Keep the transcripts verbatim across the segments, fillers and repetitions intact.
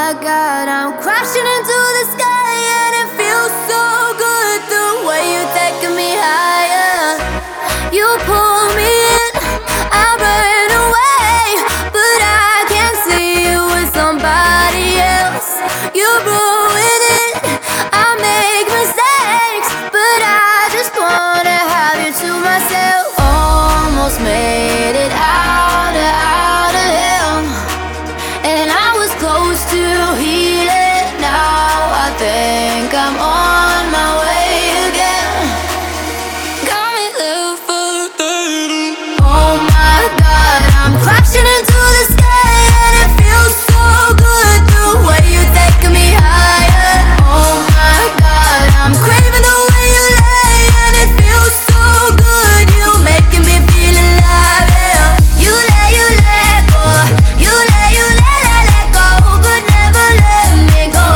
my God, I'm crashing into the sky, and it feels so good the way you're taking me higher. You pull me in, I burn away, but I can't see you with somebody else. You ruin it, I make mistakes, but I just wanna have you to myself. Almost made it out of, out of hell, and I was close to healing. Now I think I'm on my way again. Got me left for dead. Oh my God, I'm crashing into the sky, and it feels so good the way you're taking me higher. Oh my God, I'm craving the way you lay, and it feels so good. You making me feel alive. Yeah. You lay, you let go. You lay, you let, let, let go. Could never let me go.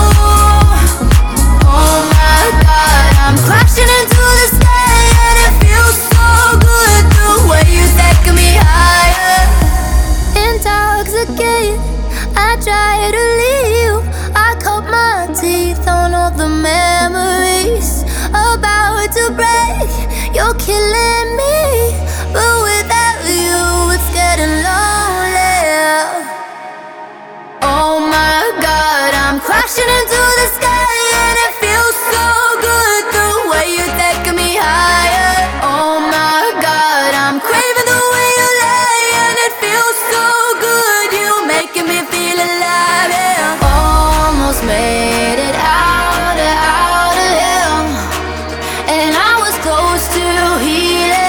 Oh my God, I'm crashing into the sky, and it feels so good the way you're taking me higher. Intoxicated, I try to leave. I cut my teeth on all the memories about to break. You're killing me, but without you, it's getting lonely. Oh my God, I'm crashing into the sky, and it feels so good the way you're taking me higher. Oh my God, I'm craving the way you lay, and it feels so good. You making me feel alive. Yeah. Almost made it out of, out of hell, and I was close to healing.